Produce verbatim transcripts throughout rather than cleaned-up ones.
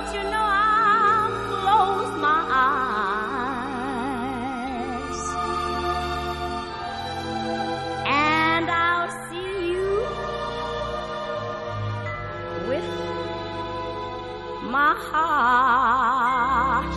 Don't you know I'll close my eyes and I'll see you with my heart.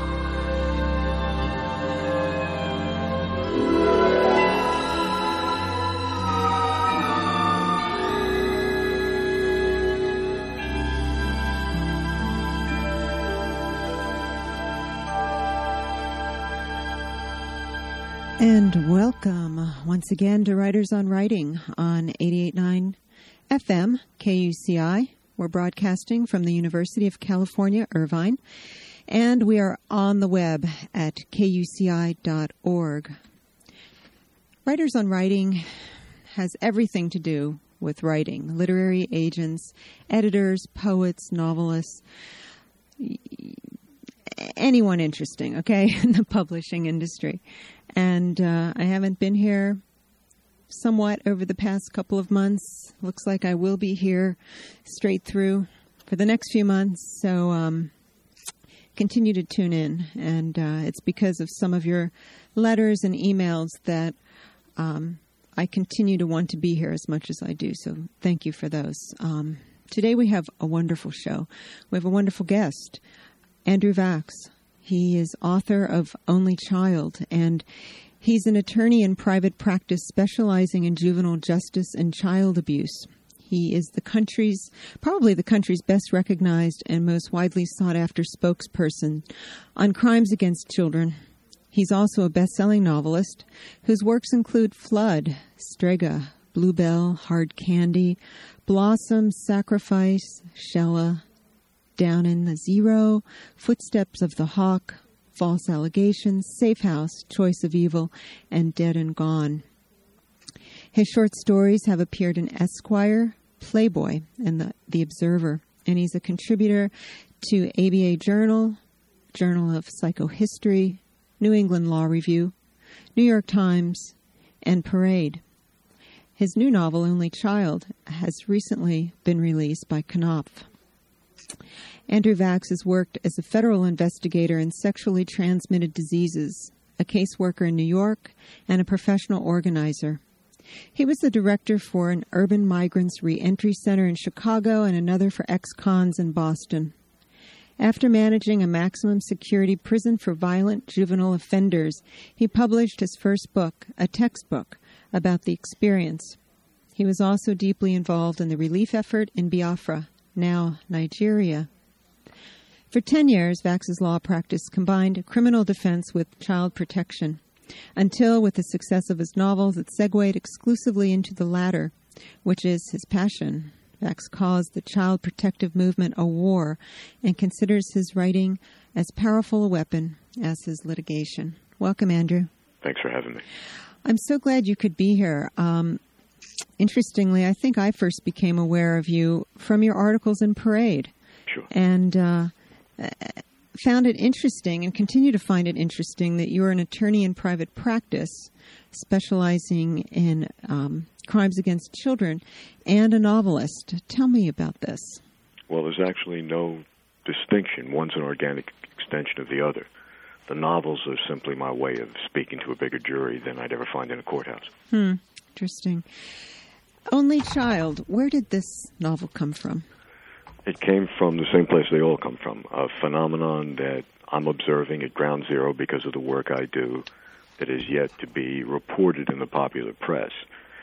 And welcome once again to Writers on Writing on eighty-eight point nine F M K U C I. We're broadcasting from the University of California, Irvine, and we are on the web at K U C I dot org. Writers on Writing has everything to do with writing. Literary agents, editors, poets, novelists, anyone interesting, okay, in the publishing industry. And uh, I haven't been here somewhat over the past couple of months. Looks like I will be here straight through for the next few months. So um, continue to tune in. And uh, it's because of some of your letters and emails that um, I continue to want to be here as much as I do. So thank you for those. Um, today we have a wonderful show. We have a wonderful guest, Andrew Vachss. He is author of Only Child, and he's an attorney in private practice specializing in juvenile justice and child abuse. He is the country's, probably the country's best recognized and most widely sought-after spokesperson on crimes against children. He's also a best-selling novelist whose works include Flood, Strega, Bluebell, Hard Candy, Blossom, Sacrifice, Shella, Down in the Zero, Footsteps of the Hawk, False Allegations, Safe House, Choice of Evil, and Dead and Gone. His short stories have appeared in Esquire, Playboy, and the, the Observer, and he's a contributor to A B A Journal, Journal of Psychohistory, New England Law Review, New York Times, and Parade. His new novel, Only Child, has recently been released by Knopf. Andrew Vachss has worked as a federal investigator in sexually transmitted diseases, a caseworker in New York, and a professional organizer. He was the director for an urban migrants reentry center in Chicago and another for ex-cons in Boston. After managing a maximum security prison for violent juvenile offenders, he published his first book, a textbook, about the experience. He was also deeply involved in the relief effort in Biafra, now Nigeria. For ten years, Vachss's law practice combined criminal defense with child protection, until, with the success of his novels, it segued exclusively into the latter, which is his passion. Vachss calls the child protective movement a war and considers his writing as powerful a weapon as his litigation. Welcome, Andrew. Thanks for having me. I'm so glad you could be here. Um, interestingly, I think I first became aware of you from your articles in Parade. Sure. And uh, found it interesting and continue to find it interesting that you're an attorney in private practice specializing in um, crimes against children and a novelist. Tell me about this. Well, there's actually no distinction. One's an organic extension of the other. The novels are simply my way of speaking to a bigger jury than I'd ever find in a courthouse. Hmm. Interesting. Only Child. Where did this novel come from? It came from the same place they all come from, a phenomenon that I'm observing at ground zero because of the work I do that is yet to be reported in the popular press.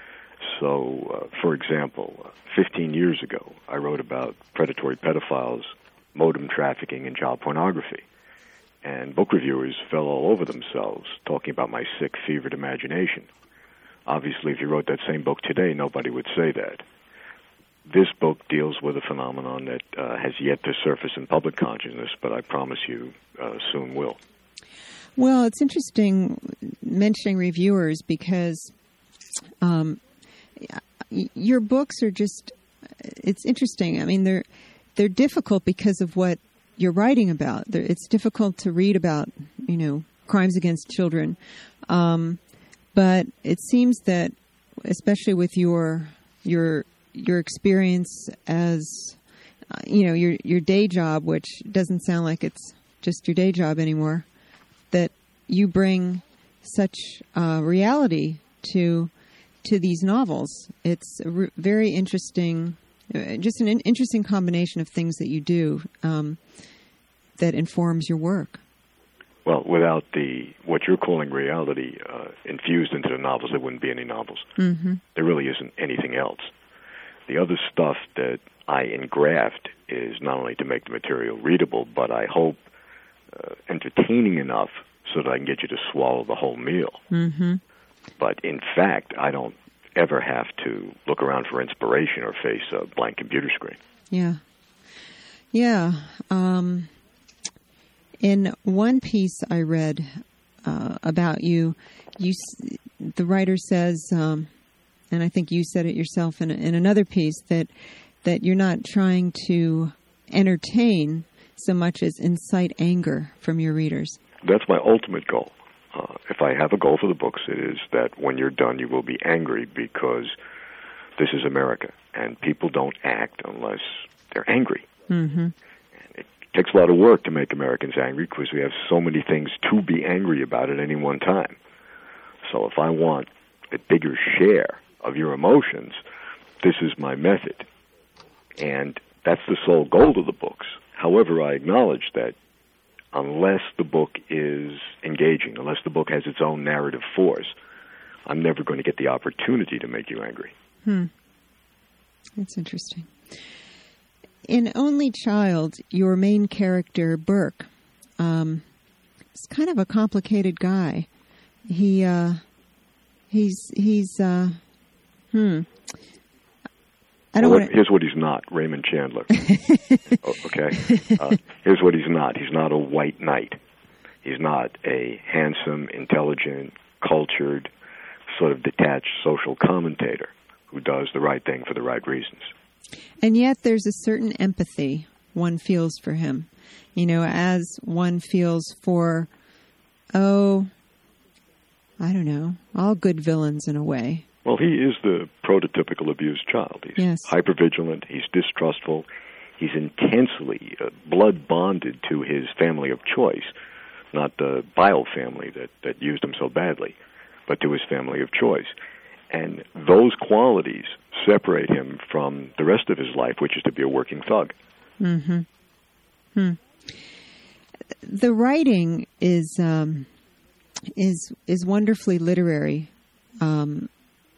So, uh, for example, fifteen years ago, I wrote about predatory pedophiles, modem trafficking, and child pornography. And book reviewers fell all over themselves talking about my sick, fevered imagination. Obviously, if you wrote that same book today, nobody would say that. This book deals with a phenomenon that uh, has yet to surface in public consciousness, but I promise you uh, soon will. Well, it's interesting mentioning reviewers because um, your books are just, it's interesting. I mean, they're they're difficult because of what you're writing about. They're, it's difficult to read about, you know, crimes against children. Um, but it seems that, especially with your your your experience as uh, you know, your your day job, which doesn't sound like it's just your day job anymore, that you bring such uh, reality to to these novels. It's a re- very interesting, uh, just an in- interesting combination of things that you do um, that informs your work. Well, without the what you're calling reality uh, infused into the novels, there wouldn't be any novels. Mm-hmm. There really isn't anything else. The other stuff that I engraft is not only to make the material readable, but I hope uh, entertaining enough so that I can get you to swallow the whole meal. Mm-hmm. But in fact, I don't ever have to look around for inspiration or face a blank computer screen. Yeah. Yeah. Um, in one piece I read uh, about you, you the writer says, um, and I think you said it yourself in, in another piece, that that you're not trying to entertain so much as incite anger from your readers. That's my ultimate goal. Uh, if I have a goal for the books, it is that when you're done, you will be angry because this is America, and people don't act unless they're angry. Mm-hmm. And it takes a lot of work to make Americans angry because we have so many things to be angry about at any one time. So if I want a bigger share of your emotions, this is my method. And that's the sole goal of the books. However, I acknowledge that unless the book is engaging, unless the book has its own narrative force, I'm never going to get the opportunity to make you angry. Hmm. That's interesting. In Only Child, your main character, Burke, um, is kind of a complicated guy. He, uh, he's, he's, uh, hmm. I don't well, want to... Here's what he's not, Raymond Chandler. oh, okay? Uh, here's what he's not. He's not a white knight. He's not a handsome, intelligent, cultured, sort of detached social commentator who does the right thing for the right reasons. And yet there's a certain empathy one feels for him. You know, as one feels for, oh, I don't know, all good villains in a way. Well, he is the prototypical abused child. He's yes. hypervigilant. He's distrustful. He's intensely uh, blood-bonded to his family of choice, not the bio family that, that used him so badly, but to his family of choice. And those qualities separate him from the rest of his life, which is to be a working thug. Mm-hmm. Hmm. The writing is um, is is wonderfully literary. Um,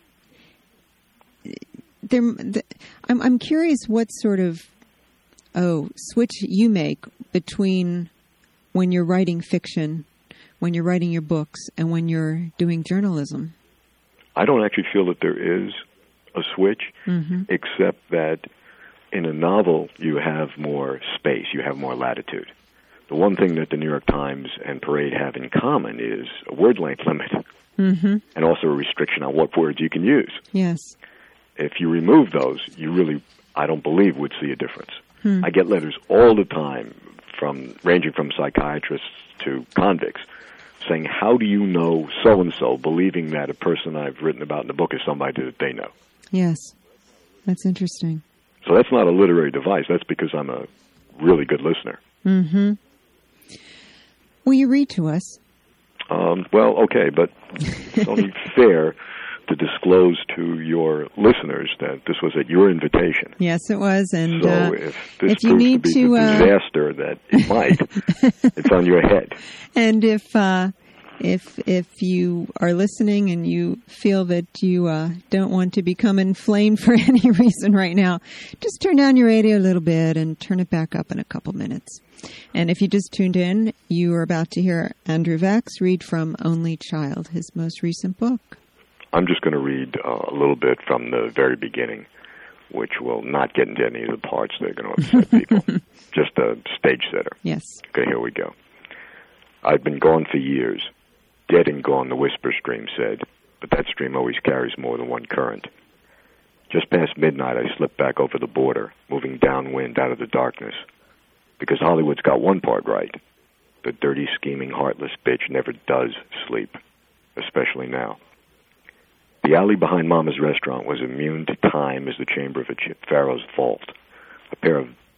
there, the, I'm I'm curious what sort of oh switch you make between when you're writing fiction, when you're writing your books, and when you're doing journalism. I don't actually feel that there is a switch, mm-hmm. except that in a novel you have more space, you have more latitude. The one thing that the New York Times and Parade have in common is a word length limit, mm-hmm. and also a restriction on what words you can use. Yes. If you remove those, you really, I don't believe, would see a difference. Hmm. I get letters all the time, from ranging from psychiatrists to convicts, saying, how do you know so-and-so, believing that a person I've written about in the book is somebody that they know? Yes. That's interesting. So that's not a literary device. That's because I'm a really good listener. Mm-hmm. Will you read to us? Um, well, okay, but it's only fair to disclose to your listeners that this was at your invitation. Yes, it was. And so uh, if this if you proves need to be to, the uh, disaster that it might, it's on your head. And if uh, if if you are listening and you feel that you uh, don't want to become inflamed for any reason right now, just turn down your radio a little bit and turn it back up in a couple minutes. And if you just tuned in, you are about to hear Andrew Vax read from Only Child, his most recent book. I'm just going to read uh, a little bit from the very beginning, which will not get into any of the parts that are going to upset people. Just a stage setter. Yes. Okay, here we go. I've been gone for years. Dead and gone, the whisper stream said, but that stream always carries more than one current. Just past midnight, I slipped back over the border, moving downwind out of the darkness. Because Hollywood's got one part right. The dirty, scheming, heartless bitch never does sleep, especially now. The alley behind Mama's restaurant was immune to time as the chamber of a Pharaoh's vault. A pair of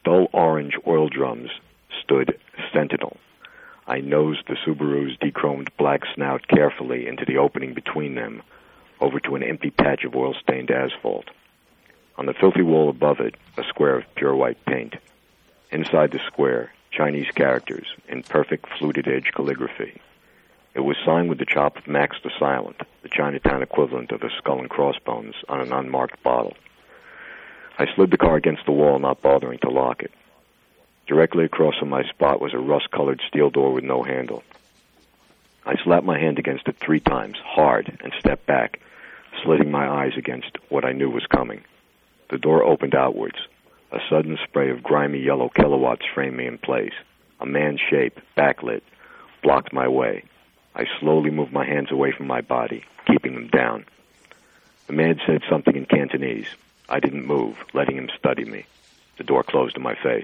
dull orange oil drums stood sentinel. I nosed the Subaru's dechromed black snout carefully into the opening between them, over to an empty patch of oil-stained asphalt. On the filthy wall above it, a square of pure white paint. Inside the square, Chinese characters in perfect fluted-edge calligraphy. It was signed with the chop of Max the Silent, the Chinatown equivalent of a skull and crossbones on an unmarked bottle. I slid the car against the wall, not bothering to lock it. Directly across from my spot was a rust-colored steel door with no handle. I slapped my hand against it three times, hard, and stepped back, slitting my eyes against what I knew was coming. The door opened outwards. A sudden spray of grimy yellow kilowatts framed me in place. A man's shape, backlit, blocked my way. I slowly moved my hands away from my body, keeping them down. The man said something in Cantonese. I didn't move, letting him study me. The door closed in my face.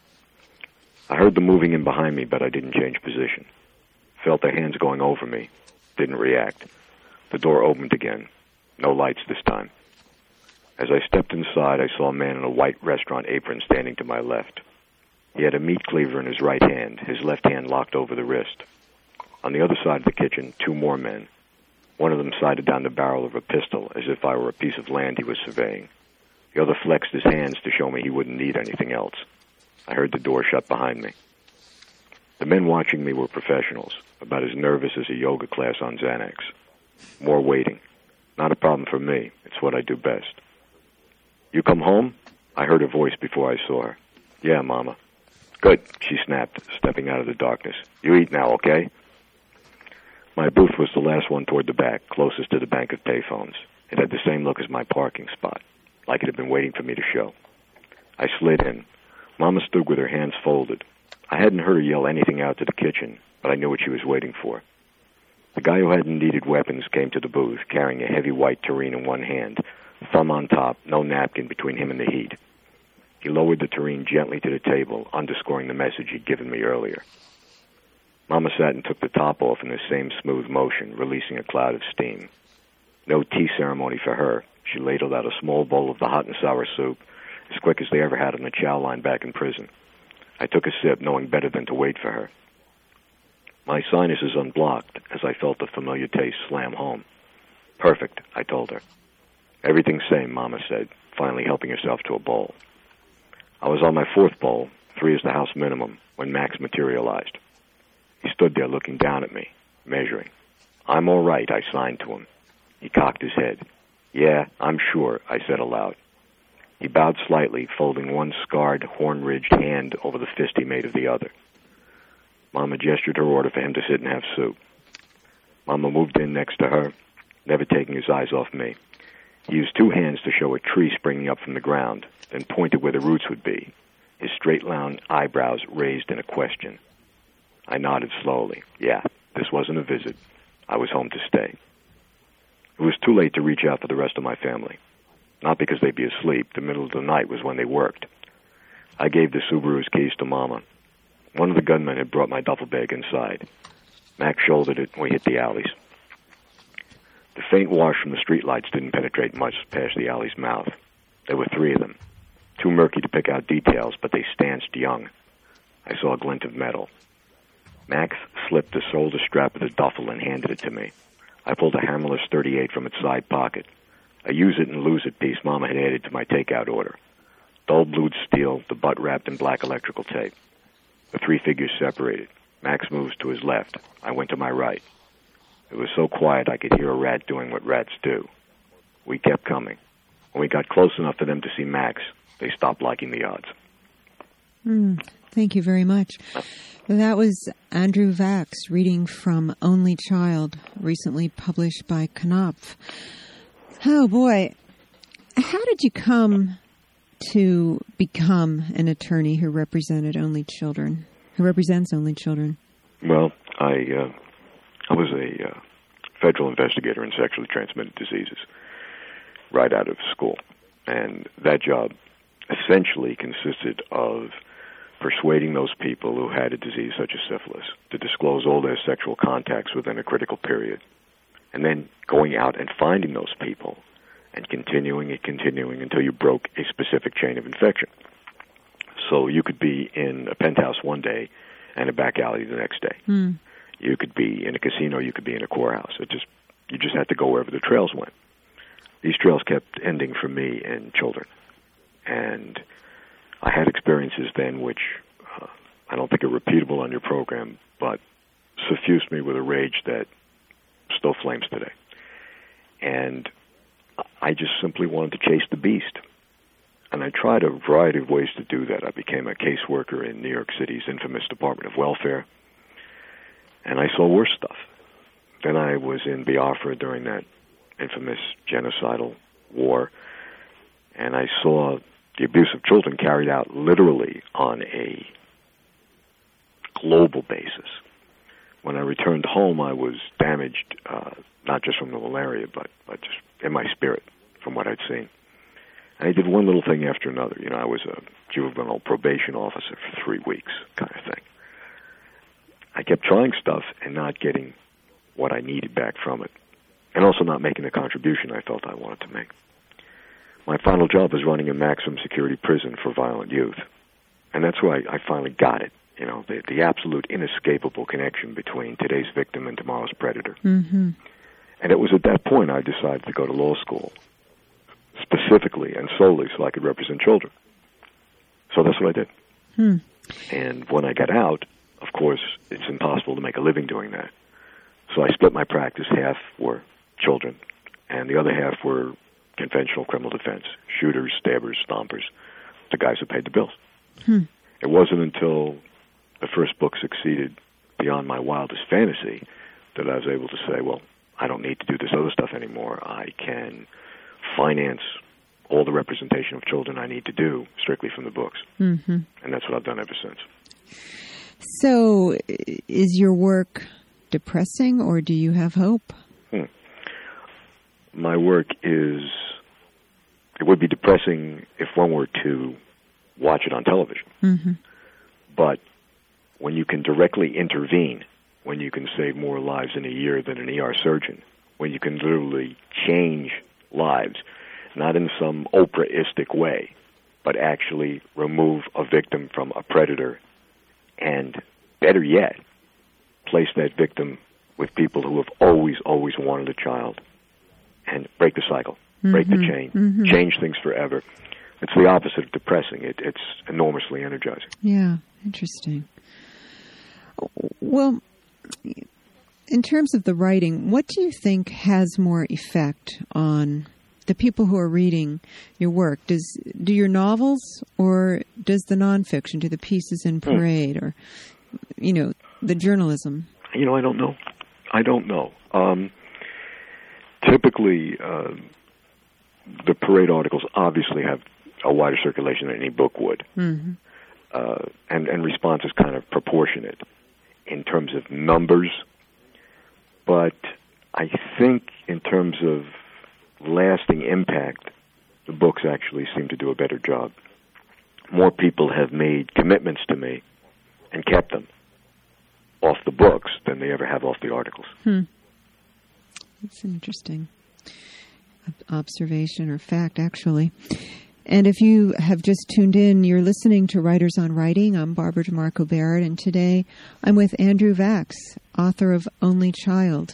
I heard them moving in behind me, but I didn't change position. Felt their hands going over me. Didn't react. The door opened again. No lights this time. As I stepped inside, I saw a man in a white restaurant apron standing to my left. He had a meat cleaver in his right hand, his left hand locked over the wrist. On the other side of the kitchen, two more men. One of them sighted down the barrel of a pistol as if I were a piece of land he was surveying. The other flexed his hands to show me he wouldn't need anything else. I heard the door shut behind me. The men watching me were professionals, about as nervous as a yoga class on Xanax. More waiting. Not a problem for me. It's what I do best. You come home? I heard her voice before I saw her. Yeah, Mama. Good, she snapped, stepping out of the darkness. You eat now, okay? My booth was the last one toward the back, closest to the bank of payphones. It had the same look as my parking spot, like it had been waiting for me to show. I slid in. Mama stood with her hands folded. I hadn't heard her yell anything out to the kitchen, but I knew what she was waiting for. The guy who hadn't needed weapons came to the booth, carrying a heavy white tureen in one hand, thumb on top, no napkin between him and the heat. He lowered the tureen gently to the table, underscoring the message he'd given me earlier. Mama sat and took the top off in the same smooth motion, releasing a cloud of steam. No tea ceremony for her. She ladled out a small bowl of the hot and sour soup, as quick as they ever had on the chow line back in prison. I took a sip, knowing better than to wait for her. My sinuses unblocked as I felt the familiar taste slam home. Perfect, I told her. Everything's same, Mama said, finally helping herself to a bowl. I was on my fourth bowl, three is the house minimum, when Max materialized. He stood there looking down at me, measuring. I'm all right, I signed to him. He cocked his head. Yeah, I'm sure, I said aloud. He bowed slightly, folding one scarred, horn-ridged hand over the fist he made of the other. Mama gestured her order for him to sit and have soup. Mama moved in next to her, never taking his eyes off me. He used two hands to show a tree springing up from the ground, then pointed where the roots would be, his straight-lined eyebrows raised in a question. I nodded slowly. Yeah, this wasn't a visit. I was home to stay. It was too late to reach out for the rest of my family. Not because they'd be asleep. The middle of the night was when they worked. I gave the Subaru's keys to Mama. One of the gunmen had brought my duffel bag inside. Mac shouldered it and we hit the alleys. The faint wash from the streetlights didn't penetrate much past the alley's mouth. There were three of them. Too murky to pick out details, but they stanced young. I saw a glint of metal. Max slipped the shoulder strap of the duffel and handed it to me. I pulled a hammerless thirty-eight from its side pocket. A use-it-and-lose-it piece Mama had added to my takeout order. Dull-blued steel, the butt wrapped in black electrical tape. The three figures separated. Max moves to his left. I went to my right. It was so quiet I could hear a rat doing what rats do. We kept coming. When we got close enough for them to see Max, they stopped liking the odds. Mm, thank you very much. That was Andrew Vax reading from Only Child, recently published by Knopf. Oh, boy. How did you come to become an attorney who represented only children, who represents only children? Well, I uh, I was a uh, federal investigator in sexually transmitted diseases right out of school. And that job essentially consisted of persuading those people who had a disease such as syphilis to disclose all their sexual contacts within a critical period, and then going out and finding those people and continuing and continuing until you broke a specific chain of infection. So you could be in a penthouse one day and a back alley the next day. Mm. You could be in a casino, you could be in a courthouse. It just you just had to go wherever the trails went. These trails kept ending for me in children. And I had experiences then which uh, I don't think are repeatable on your program, but suffused me with a rage that still flames today. And I just simply wanted to chase the beast. And I tried a variety of ways to do that. I became a caseworker in New York City's infamous Department of Welfare, and I saw worse stuff. Then I was in Biafra during that infamous genocidal war, and I saw the abuse of children carried out literally on a global basis. When I returned home, I was damaged, uh, not just from the malaria, but, but just in my spirit from what I'd seen. And I did one little thing after another. You know, I was a juvenile probation officer for three weeks kind of thing. I kept trying stuff and not getting what I needed back from it, and also not making the contribution I felt I wanted to make. My final job was running a maximum security prison for violent youth, and that's where I, I finally got it, you know, the, the absolute inescapable connection between today's victim and tomorrow's predator. Mm-hmm. And it was at that point I decided to go to law school, specifically and solely so I could represent children. So that's what I did. Hmm. And when I got out, of course, it's impossible to make a living doing that. So I split my practice. Half were children, and the other half were conventional criminal defense, shooters, stabbers, stompers, the guys who paid the bills. Hmm. It wasn't until the first book succeeded beyond my wildest fantasy that I was able to say, well, I don't need to do this other stuff anymore. I can finance all the representation of children I need to do strictly from the books. Mm-hmm. And that's what I've done ever since. So is your work depressing, or do you have hope? Hmm. My work is, it would be depressing if one were to watch it on television. Mm-hmm. But when you can directly intervene, when you can save more lives in a year than an E R surgeon, when you can literally change lives, not in some Oprah-istic way, but actually remove a victim from a predator, and better yet, place that victim with people who have always, always wanted a child, and break the cycle, mm-hmm. break the chain, mm-hmm. change things forever. It's the opposite of depressing. It, it's enormously energizing. Yeah, interesting. Well, in terms of the writing, what do you think has more effect on the people who are reading your work? Does do your novels, or does the nonfiction, do the pieces in Parade, mm. or, you know, the journalism? You know, I don't know. I don't know. Um, typically, uh, the Parade articles obviously have a wider circulation than any book would. Mm-hmm. Uh, and, and response is kind of proportionate in terms of numbers. But I think in terms of lasting impact, the books actually seem to do a better job. More people have made commitments to me and kept them off the books than they ever have off the articles. Hmm. That's an interesting observation or fact, actually. And if you have just tuned in, you're listening to Writers on Writing. I'm Barbara DeMarco Barrett, and today I'm with Andrew Vachss, author of Only Child.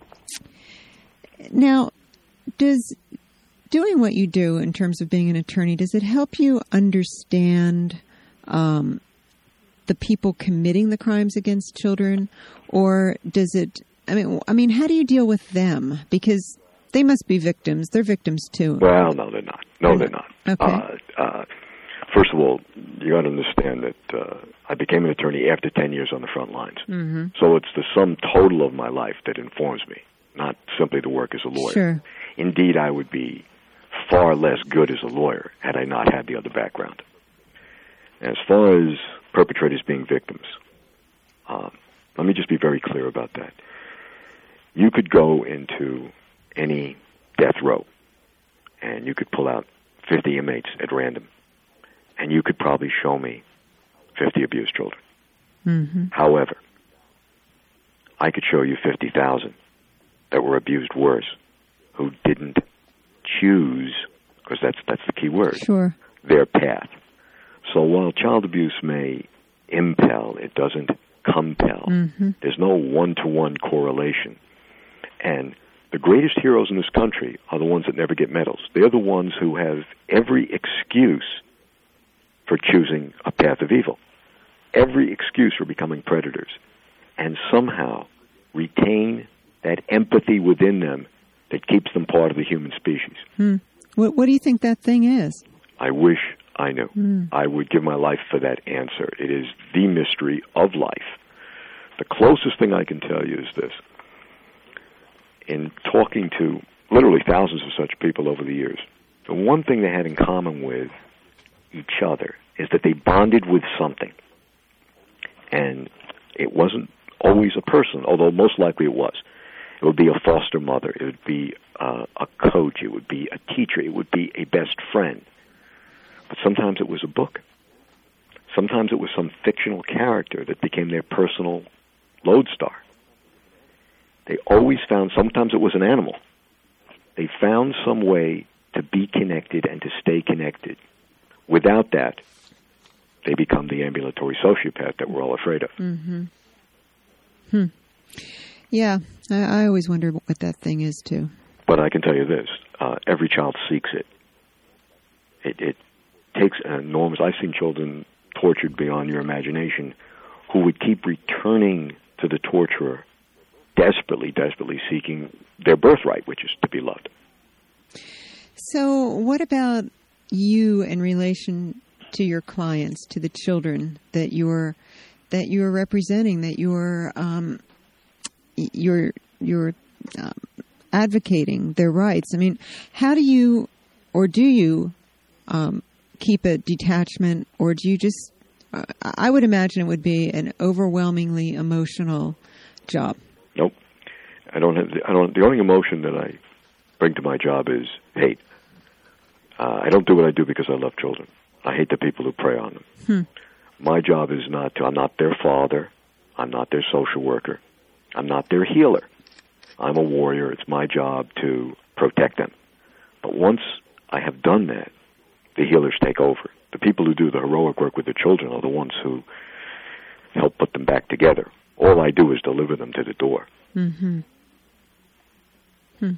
Now, does doing what you do in terms of being an attorney, does it help you understand um, the people committing the crimes against children, or does it? I mean, I mean, how do you deal with them? Because they must be victims. They're victims too. Well, no, they're not. No, they're not. Okay. Uh, uh, first of all, you got to understand that uh, I became an attorney after ten years on the front lines. Mm-hmm. So it's the sum total of my life that informs me, not simply the work as a lawyer. Sure. Indeed, I would be far less good as a lawyer had I not had the other background. As far as perpetrators being victims, uh, let me just be very clear about that. You could go into any death row, and you could pull out fifty inmates at random, and you could probably show me fifty abused children. Mm-hmm. However, I could show you fifty thousand that were abused worse, who didn't choose, because that's that's the key word, sure. their path. So while child abuse may impel, it doesn't compel. Mm-hmm. There's no one-to-one correlation. And the greatest heroes in this country are the ones that never get medals. They're the ones who have every excuse for choosing a path of evil, every excuse for becoming predators, and somehow retain that empathy within them that keeps them part of the human species. Hmm. What, what do you think that thing is? I wish I knew. Hmm. I would give my life for that answer. It is the mystery of life. The closest thing I can tell you is this. In talking to literally thousands of such people over the years, the one thing they had in common with each other is that they bonded with something. And it wasn't always a person, although most likely it was. It would be a foster mother. It would be uh, a coach. It would be a teacher. It would be a best friend. But sometimes it was a book. Sometimes it was some fictional character that became their personal lodestar. They always found, sometimes it was an animal. They found some way to be connected and to stay connected. Without that, they become the ambulatory sociopath that we're all afraid of. Mm-hmm. Hmm. Yeah, I, I always wonder what that thing is, too. But I can tell you this, uh, every child seeks it. It, it takes an enormous... I've seen children tortured beyond your imagination who would keep returning to the torturer, desperately, desperately seeking their birthright, which is to be loved. So what about you in relation to your clients, to the children that you're that you're representing, that you're um, you're you're um, advocating their rights? I mean, how do you, or do you, um, keep a detachment, or do you just? Uh, I would imagine it would be an overwhelmingly emotional job. Nope, I don't have. I don't. The only emotion that I bring to my job is hate. Uh, I don't do what I do because I love children. I hate the people who prey on them. Hmm. My job is not to, I'm not their father. I'm not their social worker. I'm not their healer. I'm a warrior. It's my job to protect them. But once I have done that, the healers take over. The people who do the heroic work with the children are the ones who help put them back together. All I do is deliver them to the door. Mm-hmm. Hmm.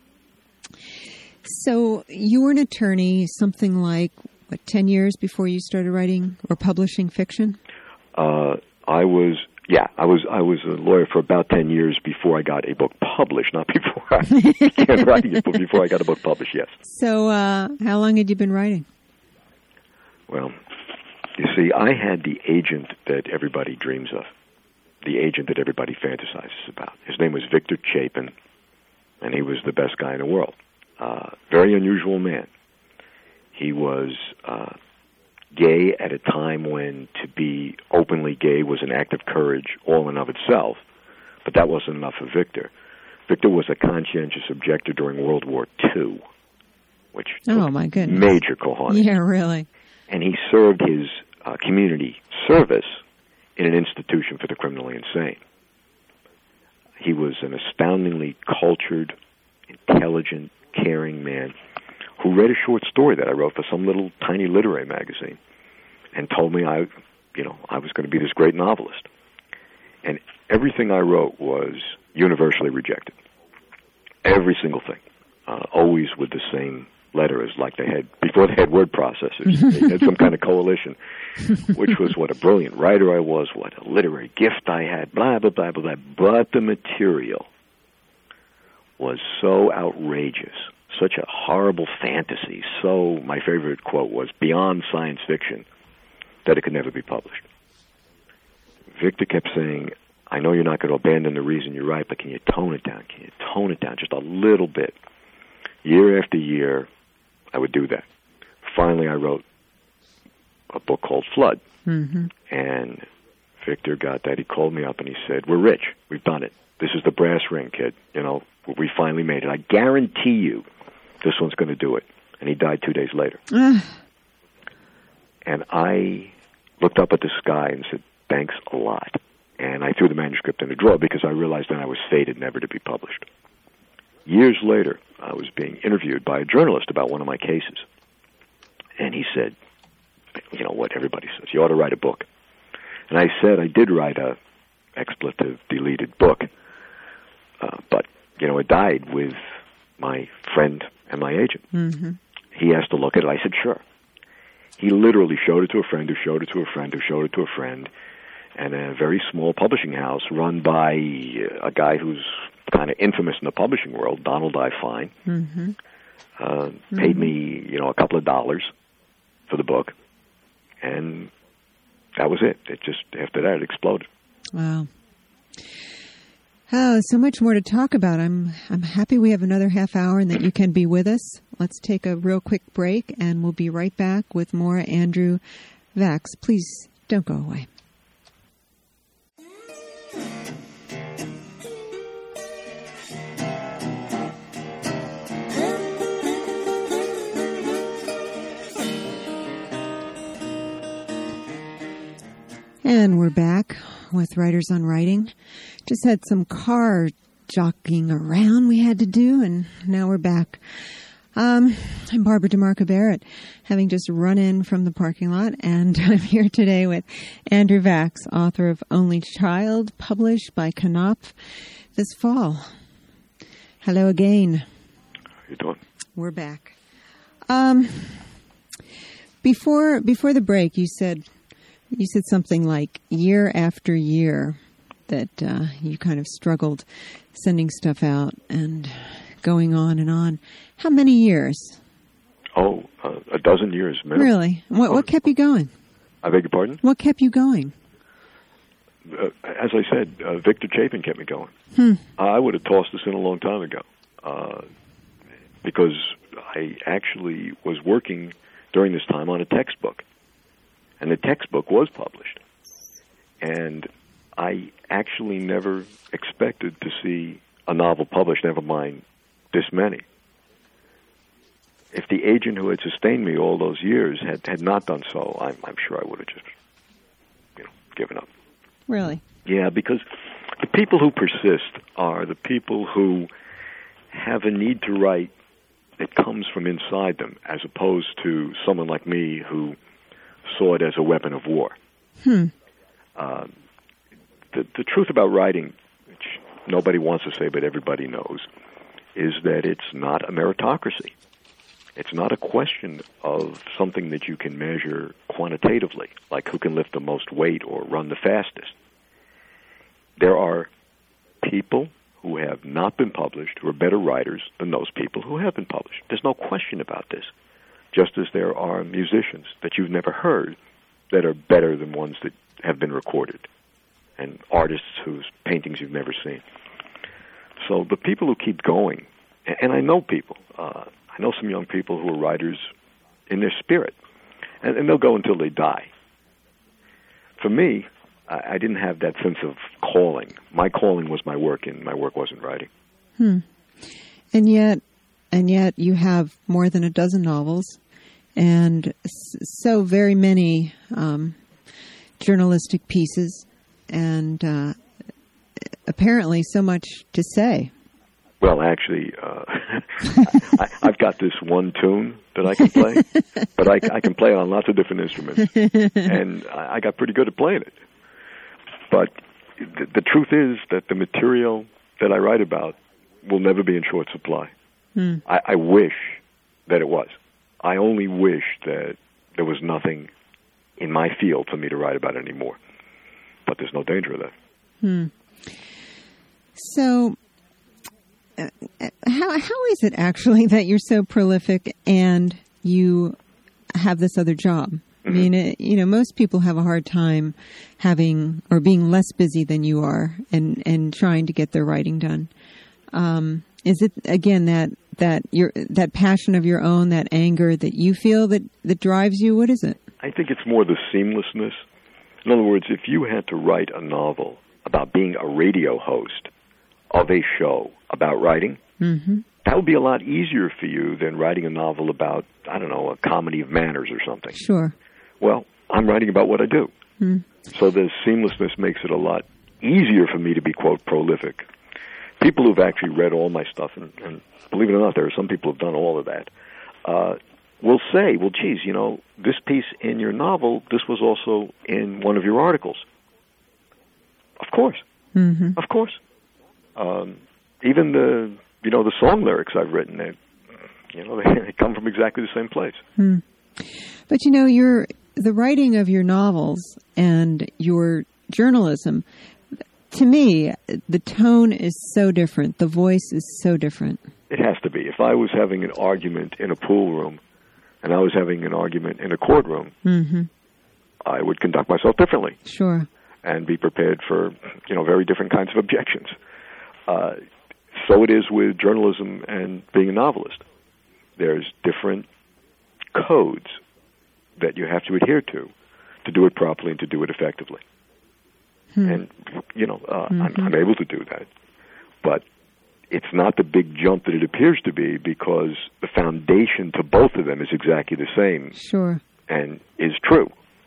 So you were an attorney something like, what, ten years before you started writing or publishing fiction? Uh, I was, yeah, I was I was a lawyer for about ten years before I got a book published, not before I began writing it, but before I got a book published, yes. So uh, how long had you been writing? Well, you see, I had the agent that everybody dreams of, the agent that everybody fantasizes about. His name was Victor Chapin, and he was the best guy in the world. Uh, very unusual man. He was uh, gay at a time when to be openly gay was an act of courage all in of itself, but that wasn't enough for Victor. Victor was a conscientious objector during World War Two, which oh my goodness, major cojones. Yeah, really. And he served his uh, community service in an institution for the criminally insane. He was an astoundingly cultured, intelligent, caring man who read a short story that I wrote for some little tiny literary magazine and told me I, you know, I was going to be this great novelist. And everything I wrote was universally rejected. Every single thing. Uh, always with the same letter as like they had, before they had word processors. They had some kind of coalition, which was what a brilliant writer I was, what a literary gift I had, blah, blah, blah, blah, blah. But the material was so outrageous, such a horrible fantasy, so, my favorite quote was, beyond science fiction, that it could never be published. Victor kept saying, I know you're not going to abandon the reason you write, but can you tone it down? Can you tone it down just a little bit? Year after year, I would do that. Finally, I wrote a book called Flood. Mm-hmm. And Victor got that. He called me up and he said, we're rich. We've done it. This is the brass ring, kid. You know, we finally made it. I guarantee you this one's going to do it. And he died two days later. And I looked up at the sky and said, thanks a lot. And I threw the manuscript in a drawer because I realized then I was fated never to be published. Years later, I was being interviewed by a journalist about one of my cases. And he said, you know, what everybody says. You ought to write a book. And I said I did write a expletive-deleted book, uh, but, you know, it died with my friend and my agent. Mm-hmm. He asked to look at it. I said, sure. He literally showed it to a friend who showed it to a friend who showed it to a friend, and a very small publishing house run by a guy who's kind of infamous in the publishing world, Donald I. Fine, mm-hmm. uh, mm-hmm. paid me, you know, a couple of dollars for the book, and that was it. It just, after that, it exploded. Wow. Oh, so much more to talk about. I'm I'm happy we have another half hour and that you can be with us. Let's take a real quick break, and we'll be right back with more Andrew Vachss. Please don't go away. And we're back with Writers on Writing. Just had some car jockeying around we had to do, and now we're back. Um, I'm Barbara DeMarco Barrett, having just run in from the parking lot, and I'm here today with Andrew Vachss, author of Only Child, published by Knopf this fall. Hello again. How you doing? We're back. Um, before before the break, you said you said something like year after year that uh, you kind of struggled sending stuff out and going on and on. How many years? Oh, uh, a dozen years, minimum. Really? What, what kept you going? I beg your pardon? What kept you going? Uh, as I said, uh, Victor Chapin kept me going. Hmm. I would have tossed this in a long time ago uh, because I actually was working during this time on a textbook, and the textbook was published. And I actually never expected to see a novel published, never mind this many. If the agent who had sustained me all those years had, had not done so, I'm, I'm sure I would have just, you know, given up. Really? Yeah, because the people who persist are the people who have a need to write that comes from inside them, as opposed to someone like me who saw it as a weapon of war. Hmm. Uh, the, the truth about writing, which nobody wants to say but everybody knows, is that it's not a meritocracy. It's not a question of something that you can measure quantitatively, like who can lift the most weight or run the fastest. There are people who have not been published who are better writers than those people who have been published. There's no question about this. Just as there are musicians that you've never heard that are better than ones that have been recorded, and artists whose paintings you've never seen. So the people who keep going, and I know people, uh, I know some young people who are writers in their spirit, and, and they'll go until they die. For me, I, I didn't have that sense of calling. My calling was my work, and my work wasn't writing. Hmm. And yet, and yet you have more than a dozen novels, and so very many um, journalistic pieces, and uh, apparently so much to say. Well, actually, uh, I, I've got this one tune that I can play, but I, I can play on lots of different instruments, and I, I got pretty good at playing it. But the, the truth is that the material that I write about will never be in short supply. Hmm. I, I wish that it was. I only wish that there was nothing in my field for me to write about anymore. But there's no danger of that. Hmm. So, uh, how how is it actually that you're so prolific and you have this other job? Mm-hmm. I mean, it, you know, most people have a hard time having or being less busy than you are and, and trying to get their writing done. Um, is it again that that your that passion of your own, that anger that you feel that, that drives you? What is it? I think it's more the seamlessness. In other words, if you had to write a novel about being a radio host of a show about writing, mm-hmm. that would be a lot easier for you than writing a novel about, I don't know, a comedy of manners or something. Sure. Well, I'm writing about what I do. Mm. So the seamlessness makes it a lot easier for me to be, quote, prolific. People who've actually read all my stuff, and, and believe it or not, there are some people who've done all of that, uh, will say, well, geez, you know, this piece in your novel, this was also in one of your articles. Of course. Mm-hmm. Of course. Um, even the, you know, the song lyrics I've written, they, you know, they, they come from exactly the same place. Hmm. But, you know, your the writing of your novels and your journalism, to me, the tone is so different. The voice is so different. It has to be. If I was having an argument in a pool room and I was having an argument in a courtroom, mm-hmm. I would conduct myself differently. Sure. And be prepared for, you know, very different kinds of objections. Uh, so it is with journalism and being a novelist. There's different codes that you have to adhere to to do it properly and to do it effectively. Hmm. And, you know, uh, mm-hmm. I'm, I'm able to do that. But it's not the big jump that it appears to be, because the foundation to both of them is exactly the same. Sure. And is true.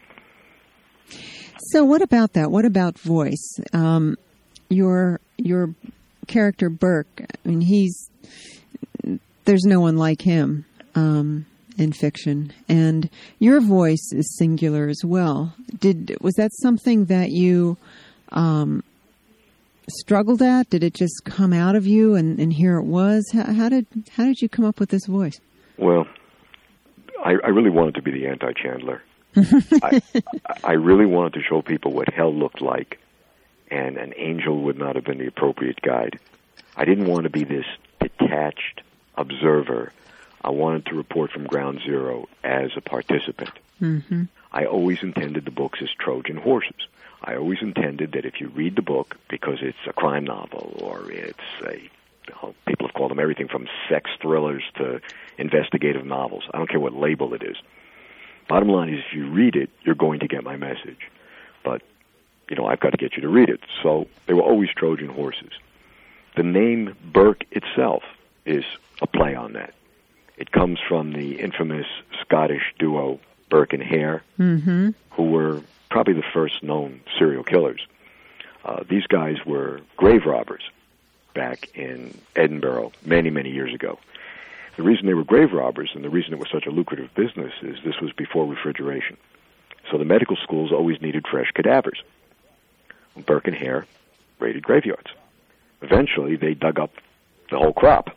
So what about that? What about voice? Um, your your character Burke, I mean, he's there's no one like him um, in fiction, and your voice is singular as well. Did was that something that you um, struggled at? Did it just come out of you, and, and here it was? How, how did how did you come up with this voice? Well, I, I really wanted to be the anti-Chandler. I, I really wanted to show people what hell looked like, and an angel would not have been the appropriate guide. I didn't want to be this detached observer. I wanted to report from ground zero as a participant. Mm-hmm. I always intended the books as Trojan horses. I always intended that if you read the book, because it's a crime novel or it's a, oh, people have called them everything from sex thrillers to investigative novels. I don't care what label it is. Bottom line is, if you read it, you're going to get my message. But, you know, I've got to get you to read it. So they were always Trojan horses. The name Burke itself is a play on that. It comes from the infamous Scottish duo Burke and Hare, mm-hmm. who were probably the first known serial killers. Uh, these guys were grave robbers back in Edinburgh many, many years ago. The reason they were grave robbers and the reason it was such a lucrative business is this was before refrigeration. So the medical schools always needed fresh cadavers. Burke and Hare raided graveyards. Eventually, they dug up the whole crop.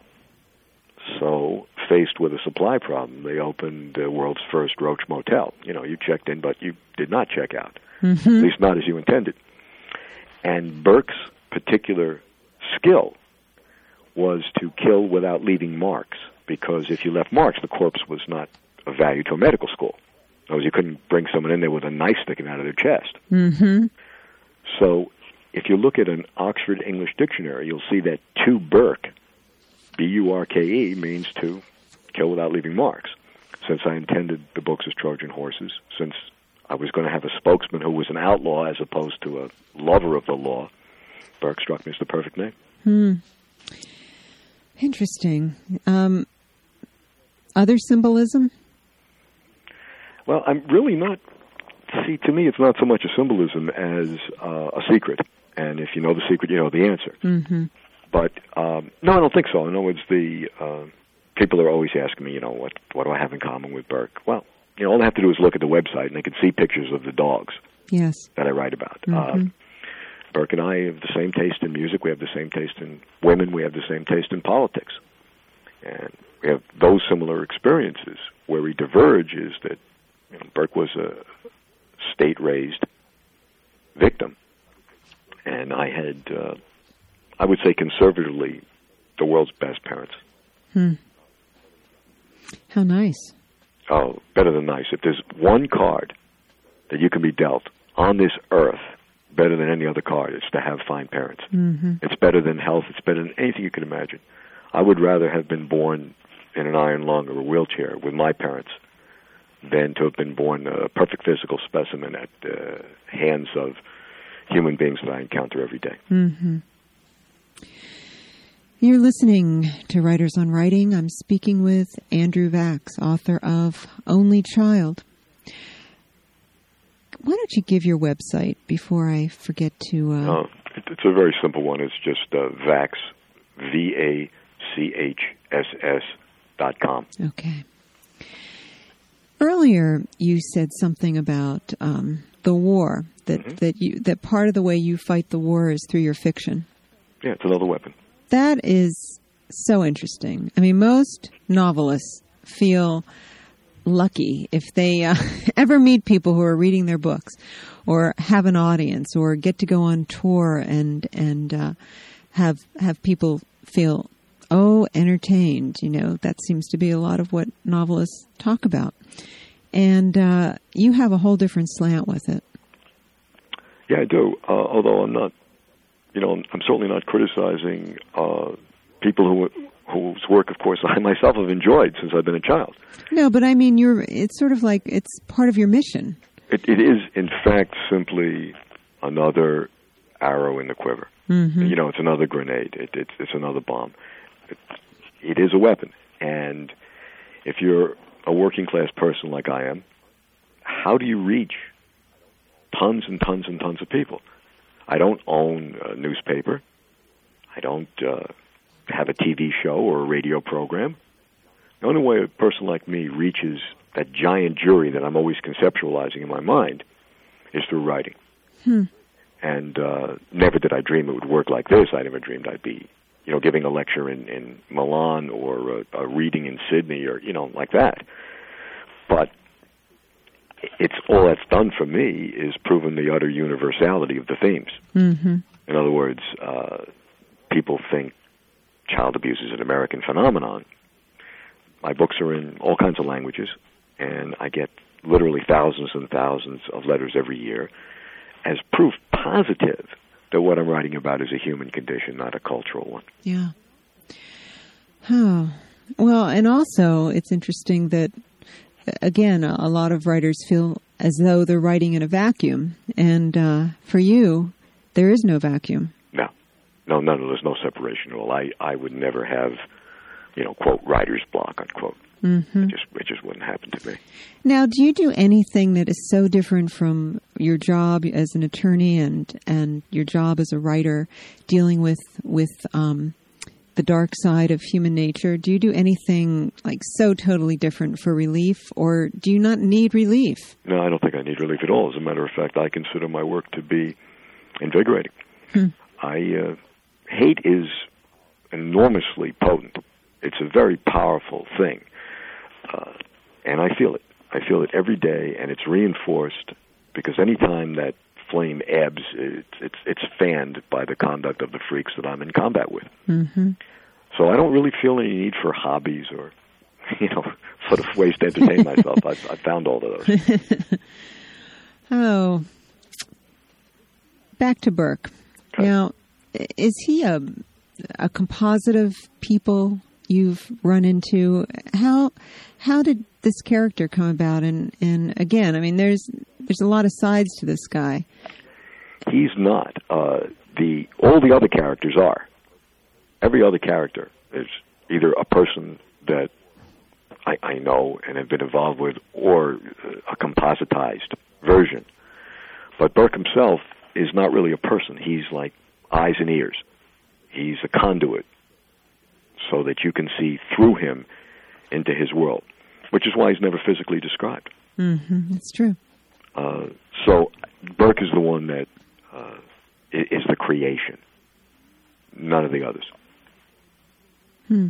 So, faced with a supply problem, they opened the world's first Roach Motel. You know, you checked in, but you did not check out. Mm-hmm. At least not as you intended. And Burke's particular skill was to kill without leaving marks, because if you left marks, the corpse was not of value to a medical school. In other words, you couldn't bring someone in there with a knife sticking out of their chest. Mm-hmm. So, if you look at an Oxford English dictionary, you'll see that to Burke, B U R K E, means to kill without leaving marks. Since I intended the books as Trojan horses, since I was going to have a spokesman who was an outlaw as opposed to a lover of the law, Burke struck me as the perfect name. Hmm. Interesting. Um, other symbolism? Well, I'm really not... See, to me, it's not so much a symbolism as uh, a secret. And if you know the secret, you know the answer. Mm-hmm. But, um, no, I don't think so. In other words, the uh, people are always asking me, you know, what, what do I have in common with Burke? Well, you know, all they have to do is look at the website, and they can see pictures of the dogs yes. that I write about. Mm-hmm. Uh, Burke and I have the same taste in music. We have the same taste in women. We have the same taste in politics. And we have those similar experiences. Where we diverge is that, you know, Burke was a state-raised victim. And I had, uh, I would say conservatively, the world's best parents. Hmm. How nice. Oh, better than nice. If there's one card that you can be dealt on this earth, better than any other card, it's to have fine parents. Mm-hmm. It's better than health. It's better than anything you can imagine. I would rather have been born in an iron lung or a wheelchair with my parents than to have been born a perfect physical specimen at the hands of human beings that I encounter every day. Mm-hmm. You're listening to Writers on Writing. I'm speaking with Andrew Vachss, author of Only Child. Why don't you give your website before I forget to... Uh... Uh, it's a very simple one. It's just uh, Vachss, V A C H S S dot com. Okay. Earlier, you said something about um, the war, that, mm-hmm. that you that part of the way you fight the war is through your fiction. Yeah, it's another weapon. That is so interesting. I mean, most novelists feel lucky if they uh, ever meet people who are reading their books or have an audience or get to go on tour and and uh, have have people feel, oh, entertained. You know, that seems to be a lot of what novelists talk about. And uh, you have a whole different slant with it. Yeah, I do. Uh, although I'm not, you know, I'm certainly not criticizing uh, people who whose work, of course, I myself have enjoyed since I've been a child. No, but I mean, you're. It's sort of like it's part of your mission. It, it is, in fact, simply another arrow in the quiver. Mm-hmm. You know, it's another grenade. It, it's, it's another bomb. It, it is a weapon. And if you're a working-class person like I am, how do you reach tons and tons and tons of people? I don't own a newspaper. I don't uh, have a T V show or a radio program. The only way a person like me reaches that giant jury that I'm always conceptualizing in my mind is through writing. Hmm. And uh, never did I dream it would work like this. I never dreamed I'd be, you know, giving a lecture in, in Milan or a, a reading in Sydney or, you know, like that. But it's all that's done for me is proven the utter universality of the themes. Mm-hmm. In other words, uh, people think child abuse is an American phenomenon. My books are in all kinds of languages, and I get literally thousands and thousands of letters every year as proof positive that what I'm writing about is a human condition, not a cultural one. Yeah. Oh. Well, and also it's interesting that, again, a lot of writers feel as though they're writing in a vacuum. And uh, for you, there is no vacuum. No. No, no, no, there's no separation at all. I, I would never have, you know, quote, writer's block, unquote. Mm-hmm. It just it just wouldn't happen to me. Now, do you do anything that is so different from your job as an attorney and, and your job as a writer, dealing with with um, the dark side of human nature? Do you do anything like so totally different for relief, or do you not need relief? No, I don't think I need relief at all. As a matter of fact, I consider my work to be invigorating. Hmm. I uh, hate is enormously potent. It's a very powerful thing. Uh, and I feel it. I feel it every day, and it's reinforced because any time that flame ebbs, it's, it's it's fanned by the conduct of the freaks that I'm in combat with. Mm-hmm. So I don't really feel any need for hobbies or, you know, sort of ways to entertain myself. I've, I've found all of those. Oh, back to Burke. Okay. Now, is he a a composite of people you've run into? How how did this character come about? And, and again, I mean, there's there's a lot of sides to this guy. He's not. Uh, the all the other characters are. Every other character is either a person that I, I know and have been involved with, or a compositized version. But Burke himself is not really a person. He's like eyes and ears. He's a conduit, so that you can see through him into his world, which is why he's never physically described. Mm-hmm. That's true. Uh, so Burke is the one that uh, is the creation, none of the others. Hmm.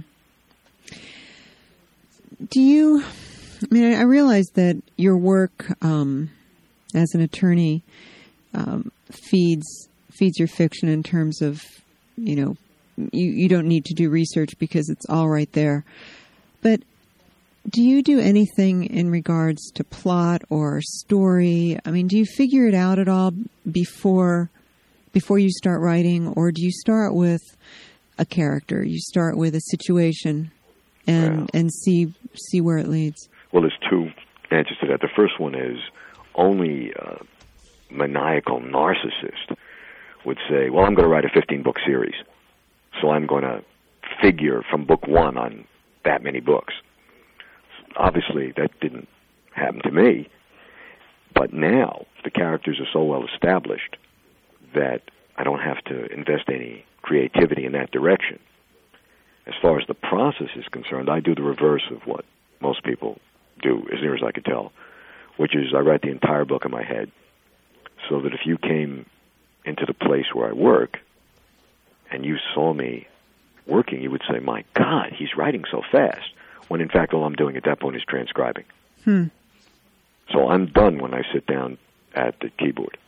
Do you, I mean, I realize that your work um, as an attorney um, feeds feeds your fiction in terms of, you know, you, you don't need to do research because it's all right there. But do you do anything in regards to plot or story? I mean, do you figure it out at all before before you start writing, or do you start with a character? You start with a situation and Well, and see see where it leads. Well, there's two answers to that. The first one is only a maniacal narcissist would say, well, I'm going to write a fifteen-book series, so I'm going to figure from book one on that many books. Obviously, that didn't happen to me, but now the characters are so well established that I don't have to invest any creativity in that direction. As far as the process is concerned, I do the reverse of what most people do, as near as I could tell, which is I write the entire book in my head, so that if you came into the place where I work and you saw me working, you would say, my God, he's writing so fast, when in fact all I'm doing at that point is transcribing. Hmm. So I'm done when I sit down at the keyboard.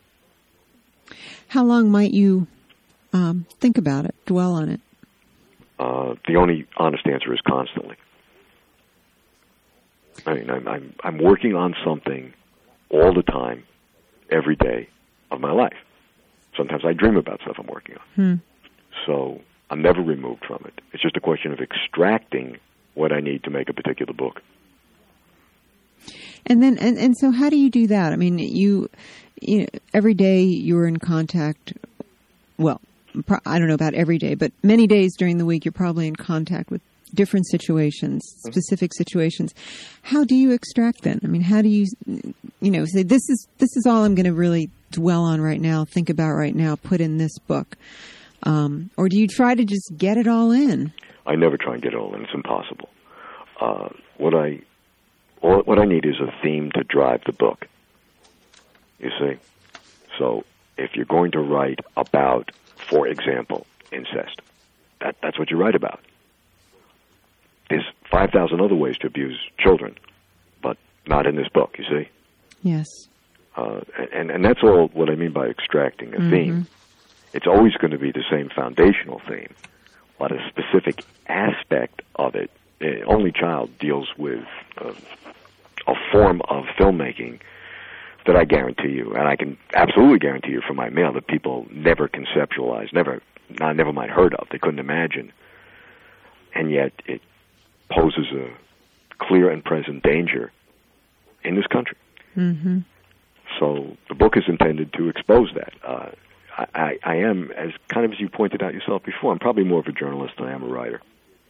How long might you um, think about it, dwell on it? Uh, the only honest answer is constantly. I mean, I'm, I'm I'm working on something all the time, every day of my life. Sometimes I dream about stuff I'm working on. Hmm. So I'm never removed from it. It's just a question of extracting what I need to make a particular book. And then, and, and so how do you do that? I mean, you, you know, every day you're in contact, well, pro- I don't know about every day, but many days during the week you're probably in contact with different situations, specific situations. How do you extract then? I mean, how do you, you know, say, this is, this is all I'm going to really dwell on right now, think about right now, put in this book? Um, or do you try to just get it all in? I never try and get it all in. It's impossible. Uh, what I all, what I need is a theme to drive the book, you see. So if you're going to write about, for example, incest, that, that's what you write about. There's five thousand other ways to abuse children, but not in this book, you see. Yes. Uh, and, and that's all what I mean by extracting a mm-hmm. theme. It's always going to be the same foundational theme, but a specific aspect of it. Uh, Only Child deals with uh, a form of filmmaking that I guarantee you, and I can absolutely guarantee you from my mail, that people never conceptualized, never, not, never mind heard of, they couldn't imagine. And yet it poses a clear and present danger in this country. Mm-hmm. So the book is intended to expose that. Uh, I, I am, as kind of as you pointed out yourself before, I'm probably more of a journalist than I am a writer.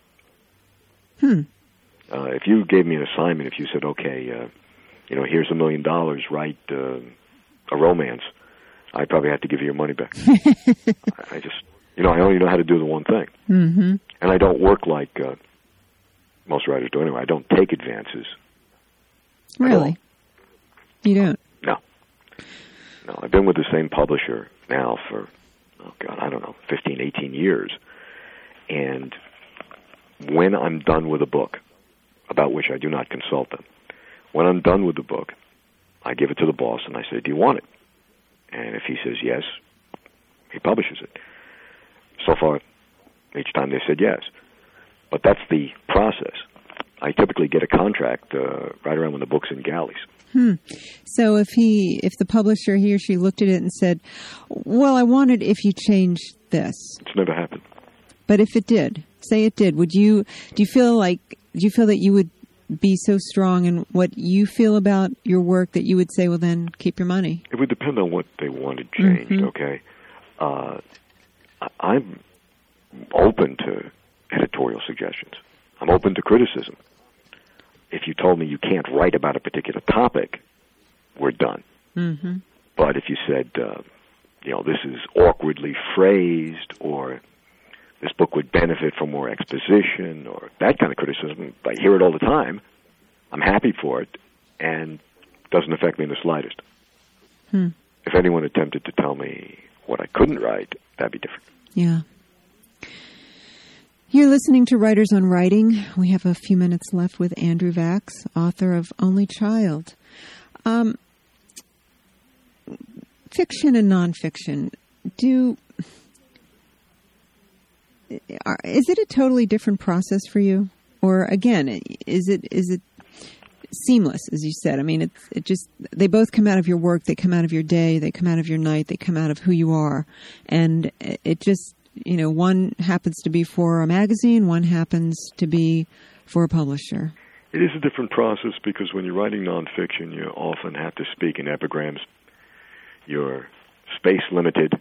Hmm. Uh, if you gave me an assignment, if you said, okay, uh, you know, here's a million dollars, write uh, a romance, I'd probably have to give you your money back. I, I just, you know, I only know how to do the one thing. Mm-hmm. And I don't work like uh, most writers do anyway. I don't take advances. Really? You don't? No. No, I've been with the same publisher now for, oh God, I don't know, fifteen, eighteen years. And when I'm done with a book, about which I do not consult them, when I'm done with the book, I give it to the boss and I say, do you want it? And if he says yes, he publishes it. So far, each time they said yes. But that's the process. I typically get a contract uh, right around when the book's in galleys. Hmm. So if he, if the publisher, he or she looked at it and said, well, I want it if you change this. It's never happened. But if it did, say it did, would you, do you feel like, do you feel that you would be so strong in what you feel about your work that you would say, well, then keep your money? It would depend on what they wanted changed, mm-hmm. okay? Uh, I'm open to editorial suggestions. I'm open to criticism. If you told me you can't write about a particular topic, we're done. Mm-hmm. But if you said, uh, you know, this is awkwardly phrased, or this book would benefit from more exposition, or that kind of criticism, I hear it all the time. I'm happy for it, and it doesn't affect me in the slightest. Hmm. If anyone attempted to tell me what I couldn't write, that'd be different. Yeah. You're listening to Writers on Writing. We have a few minutes left with Andrew Vachss, author of Only Child. Um, fiction and nonfiction, do are, is it a totally different process for you? Or again, is it is it seamless, as you said? I mean, it, it just, they both come out of your work, they come out of your day, they come out of your night, they come out of who you are. And it just, you know, one happens to be for a magazine, one happens to be for a publisher. It is a different process because when you're writing nonfiction, you often have to speak in epigrams. You're space limited,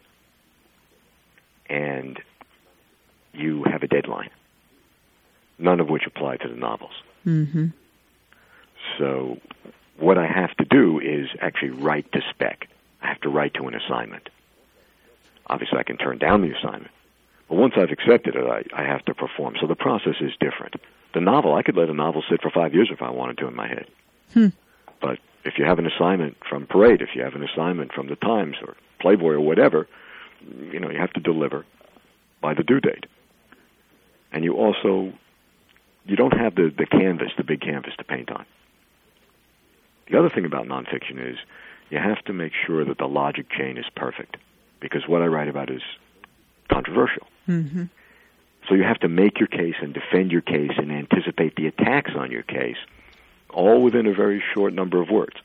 and you have a deadline, none of which apply to the novels. Mm-hmm. So what I have to do is actually write to spec. I have to write to an assignment. Obviously, I can turn down the assignment. But once I've accepted it, I, I have to perform. So the process is different. The novel, I could let a novel sit for five years if I wanted to in my head. Hmm. But if you have an assignment from Parade, if you have an assignment from the Times or Playboy or whatever, you know, you have to deliver by the due date. And you also, you don't have the, the canvas, the big canvas to paint on. The other thing about nonfiction is you have to make sure that the logic chain is perfect, because what I write about is controversial. Mm-hmm. So you have to make your case and defend your case and anticipate the attacks on your case, all within a very short number of words.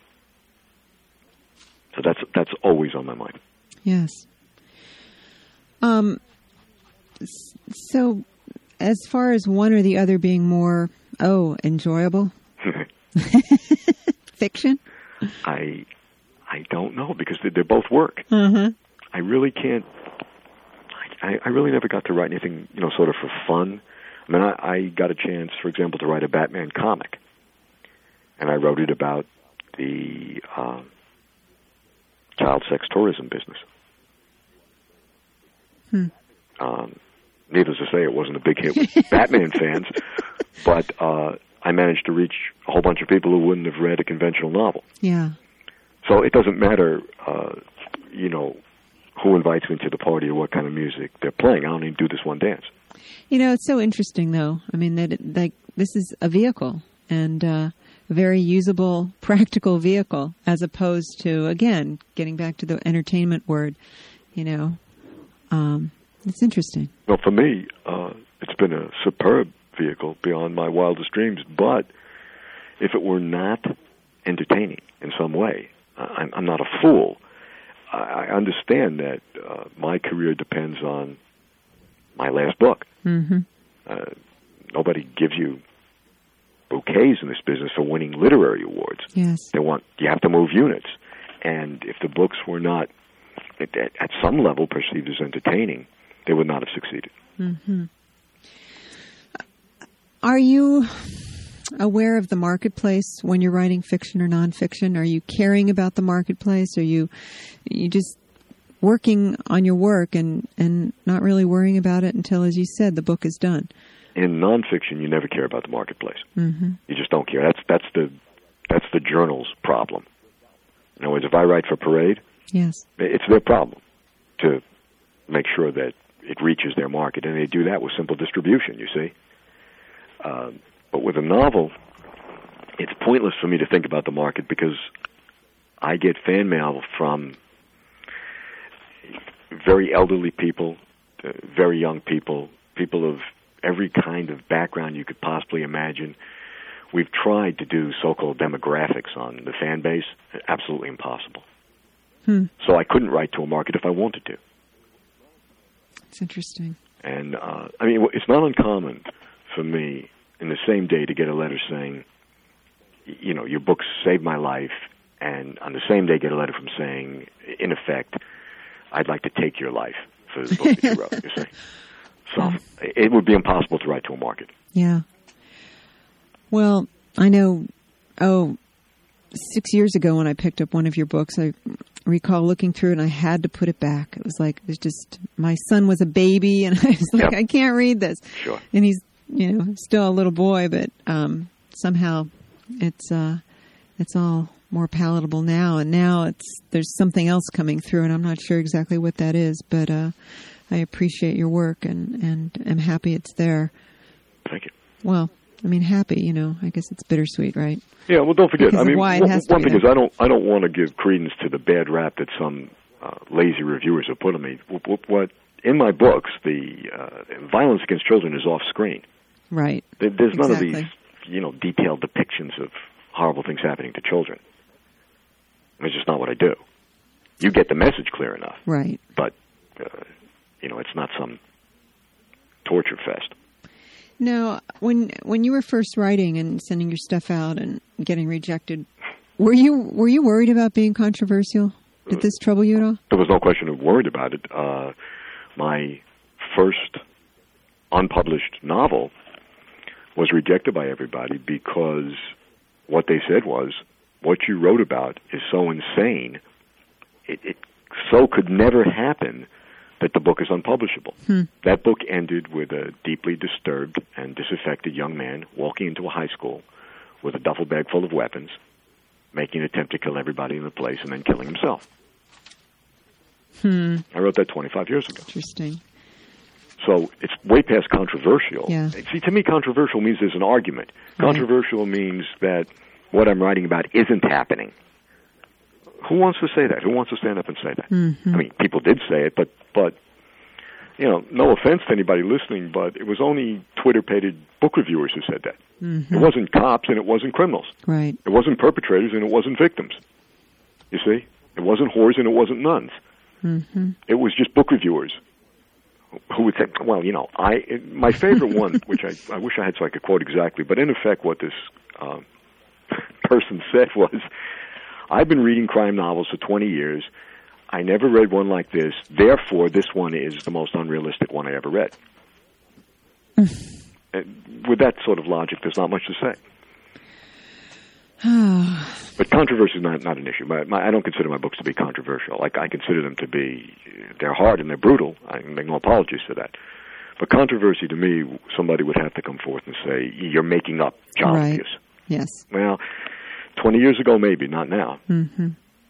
So that's that's always on my mind. Yes. Um. So, as far as one or the other being more, oh, enjoyable, fiction? I I don't know, because they, they both work. Uh-huh. I really can't. I, I really never got to write anything, you know, sort of for fun. I mean, I, I got a chance, for example, to write a Batman comic, and I wrote it about the uh, child sex tourism business. Hmm. Um, needless to say, it wasn't a big hit with Batman fans, but uh, I managed to reach a whole bunch of people who wouldn't have read a conventional novel. Yeah. So it doesn't matter, uh, you know, who invites me to the party or what kind of music they're playing. I only do this one dance. You know, it's so interesting, though. I mean, that it, like this is a vehicle, and uh, a very usable, practical vehicle, as opposed to, again, getting back to the entertainment word. You know, um, it's interesting. Well, for me, uh, it's been a superb vehicle beyond my wildest dreams. But if it were not entertaining in some way, I'm, I'm not a fool. I understand that uh, my career depends on my last book. Mm-hmm. Uh, nobody gives you bouquets in this business for winning literary awards. Yes. They want, you have to move units. And if the books were not, at, at some level, perceived as entertaining, they would not have succeeded. Mm-hmm. Are you aware of the marketplace when you're writing fiction or nonfiction? Are you caring about the marketplace? Are you you just working on your work and, and not really worrying about it until, as you said, the book is done? In nonfiction, you never care about the marketplace. Mm-hmm. You just don't care. That's that's the that's the journal's problem. In other words, if I write for Parade, yes, it's their problem to make sure that it reaches their market, and they do that with simple distribution. You see. Uh, But with a novel, it's pointless for me to think about the market, because I get fan mail from very elderly people, uh, very young people, people of every kind of background you could possibly imagine. We've tried to do so-called demographics on the fan base. Absolutely impossible. Hmm. So I couldn't write to a market if I wanted to. It's interesting. And, uh, I mean, it's not uncommon for me in the same day to get a letter saying, you know, your books saved my life, and on the same day get a letter from saying, in effect, I'd like to take your life for the book that you wrote, you see. So it would be impossible to write to a market. Yeah. Well, I know, oh, six years ago when I picked up one of your books, I recall looking through it and I had to put it back. It was like, it was just, my son was a baby, and I was like, yep. I can't read this. Sure. And he's, you know, still a little boy, but um, somehow it's uh, it's all more palatable now. And now it's there's something else coming through, and I'm not sure exactly what that is. But uh, I appreciate your work, and, and am happy it's there. Thank you. Well, I mean, happy. You know, I guess it's bittersweet, right? Yeah. Well, don't forget. Because I mean, why it one, has to one be thing there. is, I don't I don't want to give credence to the bad rap that some uh, lazy reviewers have put on me. What, what in my books, the uh, violence against children is off screen. Right. There's none exactly. of these, you know, detailed depictions of horrible things happening to children. It's just not what I do. You get the message clear enough. Right. But, uh, you know, it's not some torture fest. Now, when when you were first writing and sending your stuff out and getting rejected, were you were you worried about being controversial? Did this trouble you at all? There was no question of worried about it. Uh, my first unpublished novel was rejected by everybody because what they said was, what you wrote about is so insane, it, it so could never happen that the book is unpublishable. Hmm. That book ended with a deeply disturbed and disaffected young man walking into a high school with a duffel bag full of weapons, making an attempt to kill everybody in the place, and then killing himself. Hmm. I wrote that twenty-five years ago. Interesting. So it's way past controversial. Yeah. See, to me, controversial means there's an argument. Right. Controversial means that what I'm writing about isn't happening. Who wants to say that? Who wants to stand up and say that? Mm-hmm. I mean, people did say it, but, but you know, no offense to anybody listening, but it was only Twitter-pated book reviewers who said that. Mm-hmm. It wasn't cops and it wasn't criminals. Right. It wasn't perpetrators and it wasn't victims. You see? It wasn't whores and it wasn't nuns. Mm-hmm. It was just book reviewers who would say, well, you know, I it, my favorite one, which I, I wish I had so I could quote exactly, but in effect what this uh, person said was, I've been reading crime novels for twenty years. I never read one like this. Therefore, this one is the most unrealistic one I ever read. With that sort of logic, there's not much to say. But controversy is not, not an issue. My, my, I don't consider my books to be controversial. Like, I consider them to be, they're hard and they're brutal. I make no apologies for that. But controversy, to me, somebody would have to come forth and say, you're making up child Right. abuse. Yes. Well, twenty years ago, maybe, not now. Mm-hmm.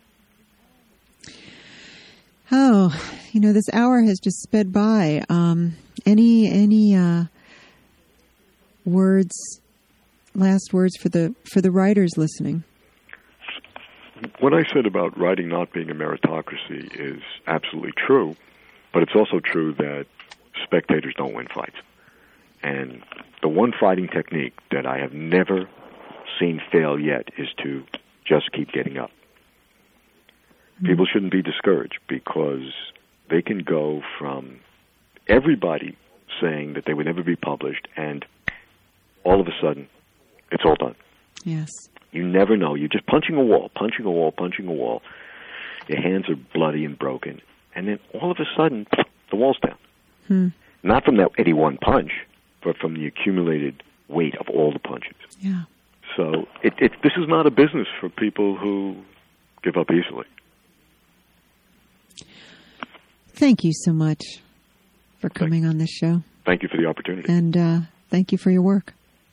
Oh, you know, this hour has just sped by. Um, any any uh, words, last words for the for the writers listening? What I said about writing not being a meritocracy is absolutely true, but it's also true that spectators don't win fights. And the one fighting technique that I have never seen fail yet is to just keep getting up. Mm-hmm. People shouldn't be discouraged because they can go from everybody saying that they would never be published and all of a sudden it's all done. Yes. You never know. You're just punching a wall, punching a wall, punching a wall. Your hands are bloody and broken. And then all of a sudden, the wall's down. Hmm. Not from that any one punch, but from the accumulated weight of all the punches. Yeah. So it, it, this is not a business for people who give up easily. Thank you so much for coming thank, on this show. Thank you for the opportunity. And uh, thank you for your work.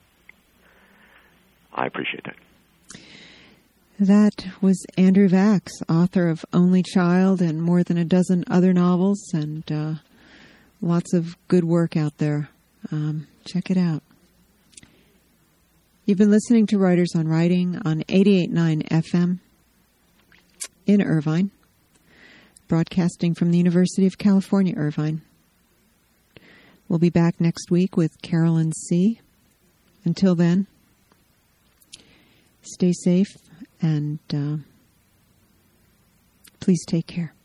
I appreciate that. That was Andrew Vachss, author of Only Child and more than a dozen other novels, and uh, lots of good work out there. Um, check it out. You've been listening to Writers on Writing on eighty-eight point nine F M in Irvine, broadcasting from the University of California, Irvine. We'll be back next week with Carolyn C. Until then, stay safe and uh, please take care.